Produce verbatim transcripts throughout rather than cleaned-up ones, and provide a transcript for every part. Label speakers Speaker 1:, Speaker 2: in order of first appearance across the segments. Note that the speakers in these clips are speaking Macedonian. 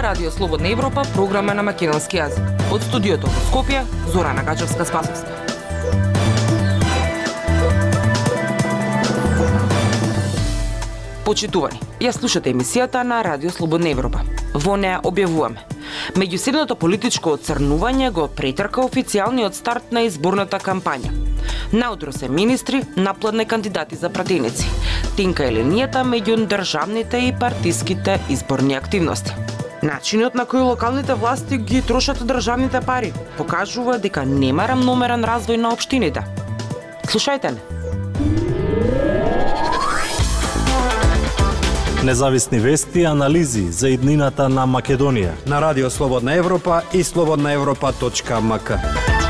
Speaker 1: Радио Слободна Европа, програма на македонски јазик. Од студиото во Скопје, Зорана Гачевска-Спасовска. Почитувани, ја слушате емисијата на Радио Слободна Европа. Во неа објавуваме: меѓусебното политичко оцрнување го претрка официјалниот старт на изборната кампања. Наутро се министри, напладне кандидати за пратеници. Тенка е линијата меѓу државните и партиските изборни активности. Начинот на кој локалните власти ги трошат државните пари покажува дека нема рамномерен развој на општините. Слушајте не.
Speaker 2: Независни вести и анализи за иднината на Македонија
Speaker 3: на Радио Слободна Европа и слободна европа точка ем ка.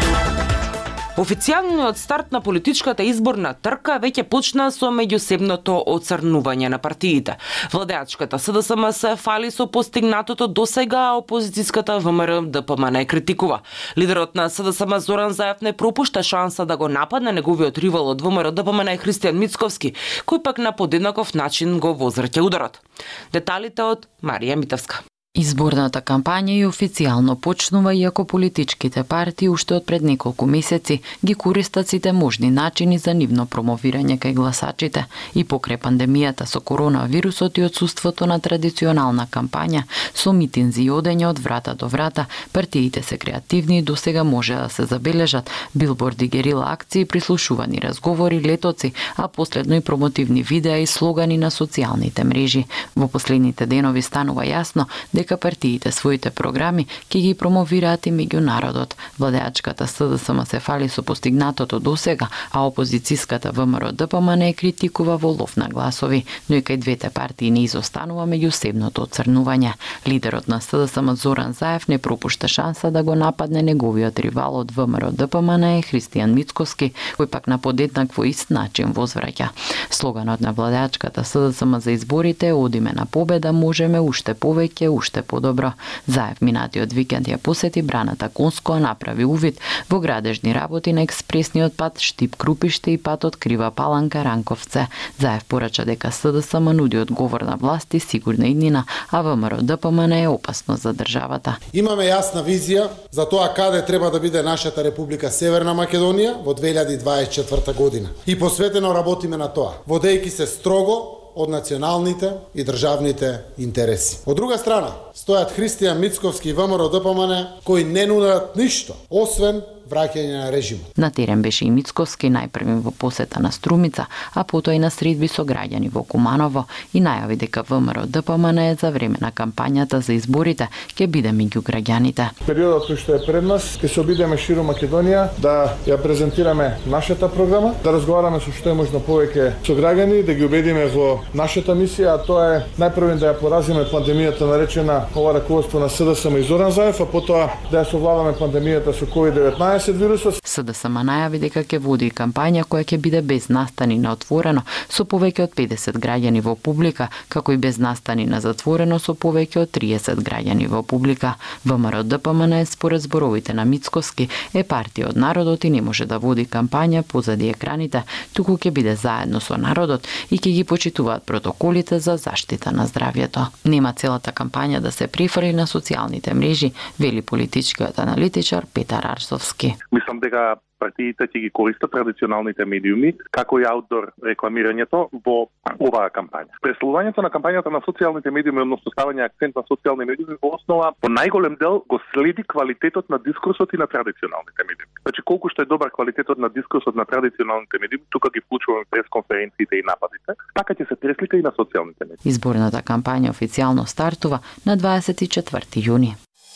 Speaker 1: Официјалниот старт на политичката изборна трка веќе почна со меѓусебното оцрнување на партиите. Владеачката С Д С М се фали со постигнатото досега, а опозицијската В М Р Д П М Н критикува. Лидерот на С Д С М Зоран Заев не пропушта шанса да го нападне неговиот ривал од В М Р Д П М Н Христијан Мицковски, кој пак на подеднаков начин го возврќа ударот. Деталите од Марија Митевска.
Speaker 4: Изборната кампања и официјално почнува, иако политичките партии уште од пред неколку месеци ги користат сите можни начини за нивно промовирање кај гласачите. И покрај пандемијата со коронавирусот и отсуството на традиционална кампања со митинзи и одење од врата до врата, партиите се креативни и досега може да се забележат билборди, герила акции, прислушувани разговори, летоци, а последно и промотивни видеа и слогани на социјалните мрежи. Во последните денови станува јасно дека партиите своите програми ќе ги промовираат и меѓу народот. Владеачката С Д С М се фали со постигнатото досега, а опозицијската В М Р Д П М Н критикува во лов на гласови, но и кај двете партии не изостанува меѓусебното оцрнување. Лидерот на С Д С М Зоран Заев не пропушта шанса да го нападне неговиот ривал од В М Р Д П М Н Христијан Мицковски, кој пак на подеднакво ист начин возвраќа. Слоганот на владеачката С Д С М за изборите "Одиме на победа, можеме уште повеќе, уште подобро". Заев минатиот викенд ја посети браната Конско, а направи увид во градежни работи на експресниот пат Штип-Крупиште и патот Крива Паланка-Ранковце. Заев порача дека С Д С М нуди одговор на власти, сигурна иднина, а В М Р Д П М Н е опасно за државата.
Speaker 5: Имаме јасна визија за тоа каде треба да биде нашата Република Северна Македонија во две илјади дваесет и четврта година. И посветено работиме на тоа, водејќи се строго од националните и државните интереси. Од друга страна, стојат Христијан Мицковски и В М Р Д П М Н кои не нудат ништо, освен враќање на режимот.
Speaker 4: На терен беше и Мицковски најпрви во посета на Струмица, а потоа и на средби со граѓани во Куманово и најави дека В М Р Д П М Н за време на кампањата за изборите ќе биде меѓу граѓаните.
Speaker 6: Периодот кој што е пред нас, ќе се обидеме широм Македонија да ја презентираме нашата програма, да разговараме со што е можно повеќе со граѓани, да ги убедиме во нашата мисија, а тоа е најпрво да ја поразиме пандемијата наречена ова раководство на С Д С М и Зоран Заев, а потоа да ја совладаме пандемијата со ковид деветнаесет вирусот.
Speaker 4: С Д С М најави дека ќе води кампања која ќе биде без настани на отворено со повеќе од педесет граѓани во публика, како и без настани на затворено со повеќе од триесет граѓани во публика. В М Р Д П М Н според зборовите на Мицковски е партија од народот и не може да води кампања позади екраните, туку ќе биде заедно со народот и ќе ги почитуваат протоколите за заштита на здравјето. Нема целата кампања да се префрли на социјалните мрежи, вели политичкиот аналитичар Петар Арсовски.
Speaker 7: Мислам дека партиите ќе ги користат традиционалните медиуми како и аутдор рекламирањето во оваа кампања. Преслувањето на кампањата на социјалните медиуми, односно ставање акцент на социјални медиуми во основа по најголем дел го следи квалитетот на дискурсот и на традиционалните медиуми. Значи колку што е добар квалитетот на дискурсот на традиционалните медиуми, тука ги вклучуваме пресконференциите и нападите, така ќе се преслика и на социјалните медиуми.
Speaker 4: Изборната кампања официјално стартува на дваесет и четврти јуни.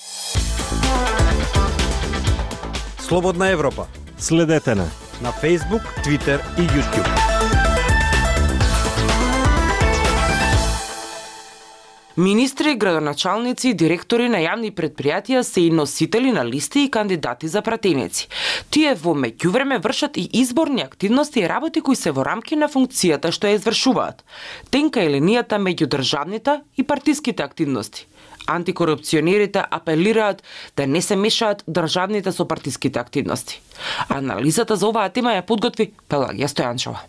Speaker 3: Слободна Европа.
Speaker 2: Следете на
Speaker 3: на Facebook, Twitter и YouTube.
Speaker 1: Министри, градоначалници и директори на јавни предпријатија се и носители на листи и кандидати за пратеници. Тие во меѓувреме вршат и изборни активности и работи кои се во рамки на функцијата што ја извршуваат. Тенка е линијата меѓу државните и партиските активности. Антикорупционерите апелираат да не се мешаат државните со партиските активности. Анализата за оваа тема ја подготви Пелагија Стојанчова.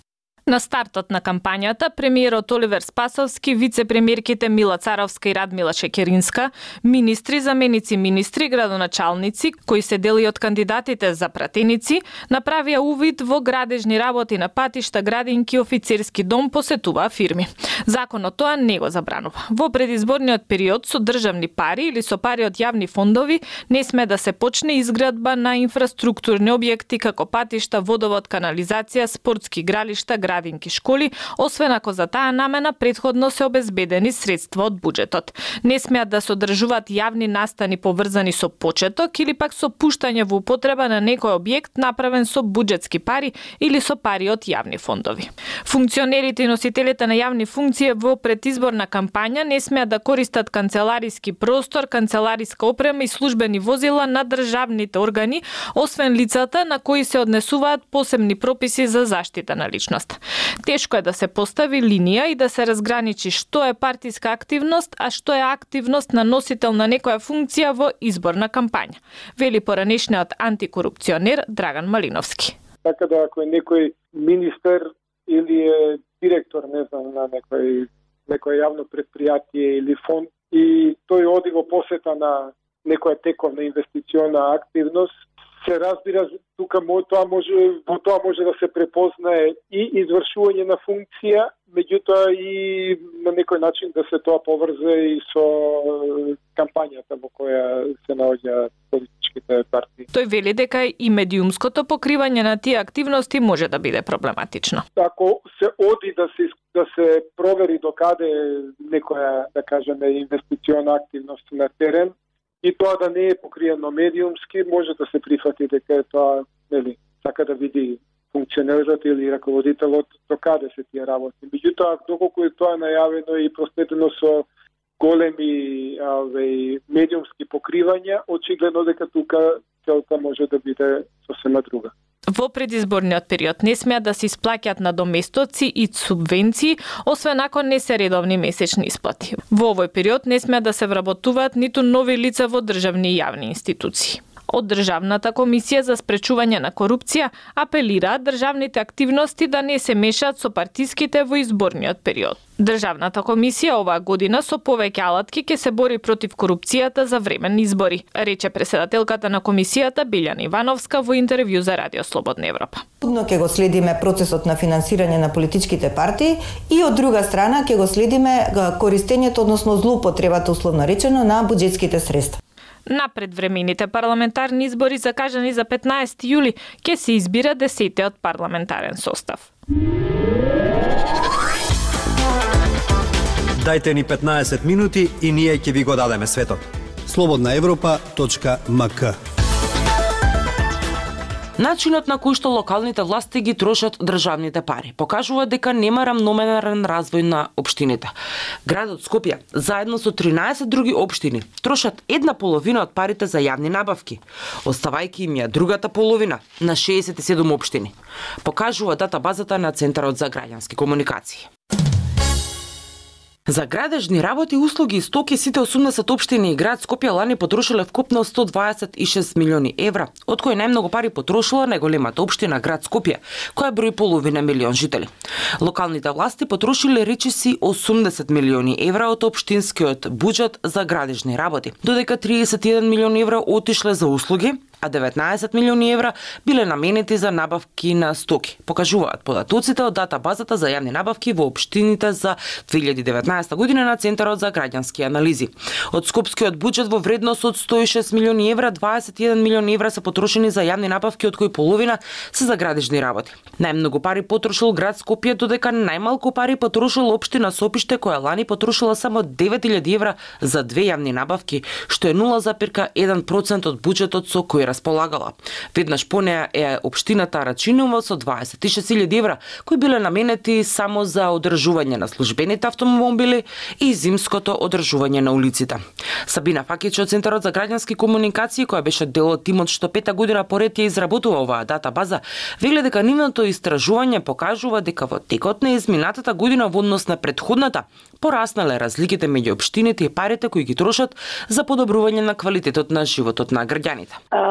Speaker 8: На стартот на кампањата, премиерот Оливер Спасовски, вице-премиерките Мила Царовска и Радмила Шекеринска, министри, заменици министри, градоначалници, кои се дели од кандидатите за пратеници, направија увид во градежни работи на патишта, градинки, офицерски дом, посетуваа фирми. Законот тоа не го забранува. Во предизборниот период со државни пари или со пари од јавни фондови не сме да се почне изградба на инфраструктурни објекти како патишта, водовод, канализација, спортски игралишта, градинки, школи, освен ако за таа намена претходно се обезбедени средства од буџетот. Не смеат да се одржуваат јавни настани поврзани со почеток или пак со пуштање во употреба на некој објект направен со буџетски пари или со пари од јавни фондови. Функционерите и носителите на јавни функции во предизборна кампања не смеат да користат канцелариски простор, канцелариска опрема и службени возила на државните органи, освен лицата на кои се однесуваат посебни прописи за заштита на личност. Тешко е да се постави линија и да се разграничи што е партиска активност, а што е активност на носител на некоја функција во изборна кампања, вели поранешниот антикорупционер Драган Малиновски.
Speaker 9: Така да ако е некој министер или е директор, не знам, на некој некој јавно предпријатие или фонд и тој оди во посета на некоја тековна инвестициона активност, се разбира, тука тоа може, во тоа може да се препознае и извршување на функција, меѓутоа и на некој начин да се тоа поврзе и со кампањата во која се наоѓа политичките партии.
Speaker 8: Тој вели дека и медиумското покривање на тие активности може да биде проблематично.
Speaker 9: Ако се оди да се да се провери докаде некоја, да кажеме, инвестициона активност на терен, и тоа да не е покриено медиумски, може да се прифати дека тоа, нели, сака да види функционерот или раководителот докаде се тие работи. Меѓутоа, доколку е тоа најавено и проследено со големи аве, медиумски покривања, очигледно дека тука целта може да биде сосема друга.
Speaker 8: Во предизборниот период не смеат да се исплаќаат надоместоци и субвенции, освен ако не се редовни месечни исплати. Во овој период не смеат да се вработуваат ниту нови лица во државни и јавни институции. Од Државната комисија за спречување на корупција апелираат државните активности да не се мешаат со партиските во изборниот период. Државната комисија оваа година со повеќе алатки ќе се бори против корупцијата за временни избори, рече претседателката на комисијата Билјана Ивановска во интервју за Радио Слободна Европа.
Speaker 10: Будно ќе го следиме процесот на финансирање на политичките партии и од друга страна ќе го следиме користењето, односно злоупотребата, условно речено, на буџетските средства.
Speaker 8: На предвремените парламентарни избори закажани за петнаесети јули ќе се избира десетиот парламентарен состав.
Speaker 3: Дајте ни петнаесет минути и ние ќе ви го дадеме светот.
Speaker 11: слободна европа точка ем ка.
Speaker 1: Начинот на кој што локалните власти ги трошат државните пари покажува дека нема рамномерен развој на општините. Градот Скопје, заедно со тринаесет други општини, трошат една половина од парите за јавни набавки, оставајќи им ја другата половина на шеесет и седум општини, покажува датабазата на Центарот за граѓански комуникации. За градежни работи, услуги и стоки сите осумдесет општини и град Скопје лани потрошиле вкупно сто дваесет и шест милиони евра, од кои најмногу пари потрошила најголемата општина град Скопје, која брои половина милион жители. Локалните власти потрошиле речиси осумдесет милиони евра од општинскиот буџет за градежни работи, додека триесет и еден милиони евра отишле за услуги, а деветнаесет милиони евра биле наменети за набавки на стоки, покажуваат податоците од датабазата за јавни набавки во општините за две илјади и деветнаесета година на Центарот за граѓански анализи. Од скопскиот буџет во вредност од сто и шест милиони евра, дваесет и еден милиони евра се потрошени за јавни набавки, од кои половина се за градежни работи. Најмногу пари потрошил град Скопје, додека најмалку пари потрошил општина Сопиште, која лани потрошила само девет илјади евра за две јавни набавки, што е нула зарез еден процент од буџетот со кој располагала. Веднаш по неа е општината Рачинова со дваесет и шест илјади евра, кои биле наменети само за одржување на службените автомобили и зимското одржување на улиците. Сабина Факич од Центарот за граѓански комуникации, која беше дел од тимот што пета година поред ја изработува оваа датабаза, вели дека нивното истражување покажува дека во текот на изминатата година во однос на претходната пораснале разликите меѓу општините и парите кои ги трошат за подобрување на квалитетот на животот на граѓаните.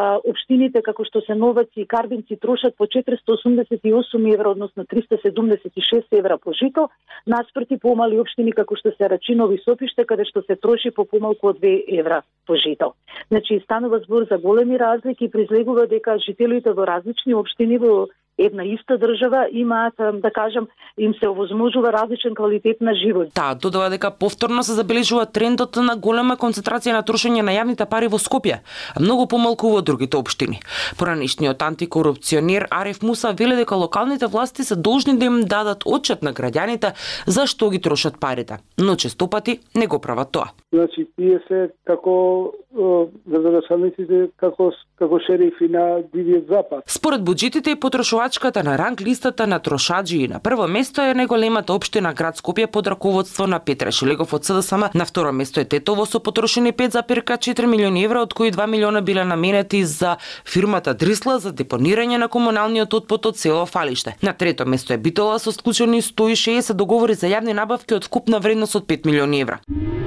Speaker 12: општините како што се Новаци и Карбинци трошат по четиристо осумдесет и осум евра, односно триста седумдесет и шест евра по жито, наспроти помали општини како што се Рачиново и Сопиште, каде што се троши по помалку од две евра по жито. Значи, станува збор за големи разлики и произлегува дека жителите во различни општини во една иста држава имаат, да кажам, им се овозможува различен квалитет на живот.
Speaker 1: Таа додава дека повторно се забележува трендот на голема концентрација на трошење на јавните пари во Скопје, а многу помалку во другите општини. Поранешниот антикорупционер Ариф Муса вели дека локалните власти се должни да им дадат отчет на граѓаните за што ги трошат парите, но честопати не го прават тоа.
Speaker 9: Значи, тие се како градоначалниците како како шерифи на Дивиот Запад.
Speaker 1: Според буџетите и потрошувачката на ранг листата на трошаџи, на прво место е најголемата општина град Скопје под раководство на Петре Шилегов од СДСМ. На второ место е Тетово со потрошени пет зарез четири милиони евра, од кои два милиона биле наменети за фирмата Дрисла за депонирање на комуналниот отпад од село Фалиште. На трето место е Битола со склучени сто и шеесет договори за јавни набавки од вкупна вредност од пет милиони евра.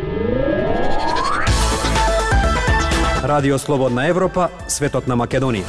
Speaker 3: Радио Слободна Европа, светот на Македонија.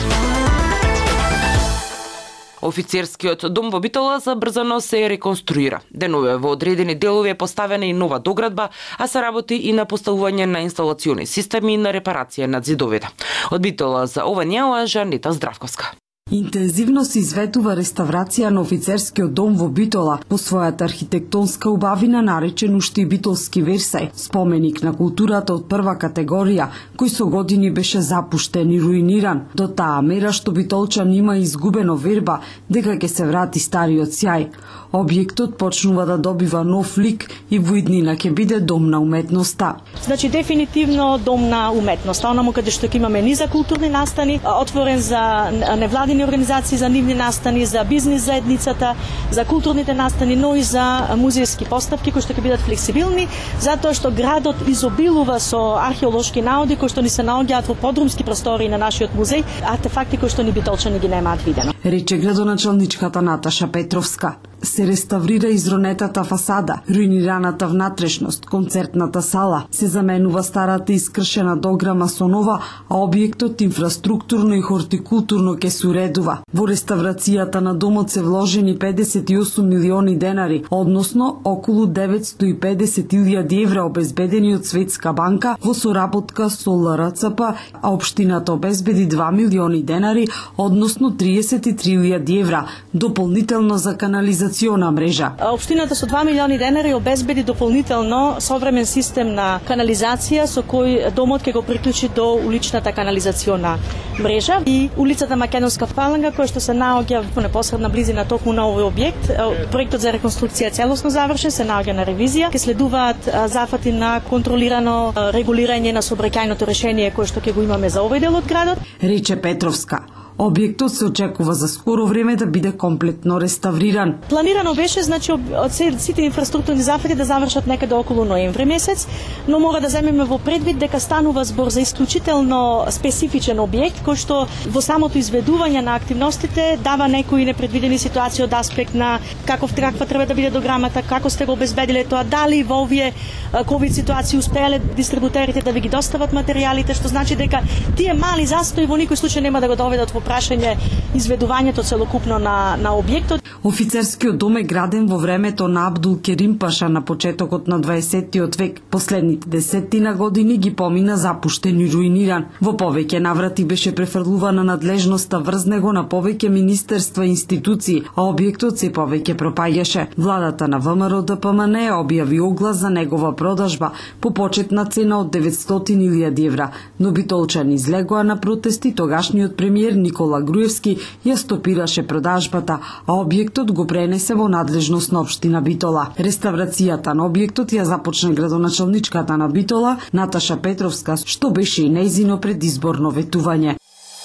Speaker 1: Офицерскиот дом во Битола забрзано се реконструира. Денове во одредени делови е поставена и нова доградба, а се работи и на поставување на инсталациони системи и на репарација на зидовите. Од Битола за ова неа Жанета Здравковска.
Speaker 13: Интензивно се изведува реставрација на офицерскиот дом во Битола по својата архитектонска убавина, наречен уште и Битолски Версај, споменик на културата од прва категорија, кој со години беше запуштен и руиниран, до таа мера што битолчан има изгубено верба дека ќе се врати стариот сјај. Објектот почнува да добива нов лик и во иднина ќе биде дом на уметноста.
Speaker 14: Значи дефинитивно дом на уметноста, онаму каде што ќе имаме низа културни настани, отворен за невладини организации, за нивни настани, за бизнис заедницата, за културните настани, но и за музејски поставки кои што ќе бидат флексибилни, затоа што градот изобилува со археолошки наоди кои што ни се наоѓаат во подрумски простори на нашиот музеј, артефакти кои што ни битолчани ги немаат видено.
Speaker 13: Рече градоначалничката Наташа Петровска. Се реставрира изронетата фасада, руинираната внатрешност, концертната сала, се заменува старата искршена дограма со нова, а објектот инфраструктурно и хортикултурно ќе се уредува. Во реставрацијата на домот се вложени педесет и осум милиони денари, односно околу деветстотини и педесет илјади евра обезбедени од Светска банка во соработка со Л Р Ц П, а општината обезбеди два милиони денари, односно триесет и три илјади евра, дополнително за канализација мрежа.
Speaker 14: Општината со два милиони денари обезбеди дополнително современ систем на канализација со кој домот ќе го приклучи до уличната канализациона мрежа и улицата Македонска фаланга која што се наоѓа во непосредна близина токму на овој објект. Проектот за реконструкција е целосно завршен, се наоѓа на ревизија. Ќе следуваат зафати на контролирано регулирање на сообраќајното решение кое што ќе го имаме за овој дел од градот.
Speaker 13: Рече Петровска. Објектот се очекува за скоро време да биде комплетно реставриран.
Speaker 14: Планирано беше, значи, од сите инфраструктурни зафати да завршат некаде околу ноември месец, но мора да земеме во предвид дека станува збор за исклучително специфичен објект кој што во самото изведување на активностите дава некои непредвидени ситуации од аспект на каков каква треба да биде дограмата, како сте го обезбедиле тоа, дали во овие ковид ситуации успеале дистрибутерите да ви ги достават материјалите, што значи дека тие мали застои во никој случај нема да го доведат во прашање изведувањето целокупно на, на објектот.
Speaker 13: Офицерскиот дом е граден во времето на Абдул Керим Паша на почетокот на дваесеттиот век. Последните десеттина години ги помина запуштен и руиниран. Во повеќе наврати беше префрлувана надлежноста врз него на повеќе министерства и институции, а објектот се повеќе пропаѓаше. Владата на В М Р Д П М Н објави оглас за негова продажба по почетна цена од деветстотини илјади евра, но битолчани излегоа на протести, тогашниот премиер Никола Груевски ја стопираше продажбата, а објектот го пренесе во надлежност на општина Битола. Реставрацијата на објектот ја започна градоначалничката на Битола Наташа Петровска, што беше и нејзино предизборно ветување.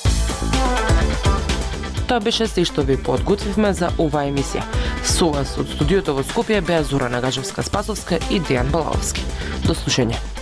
Speaker 1: Тоа беше се што ви подготвивме за оваа емисија. Со вас од студиото во Скопје беа Зора Нагажевска-Спасовска и Дејан Балаловски. До слушање.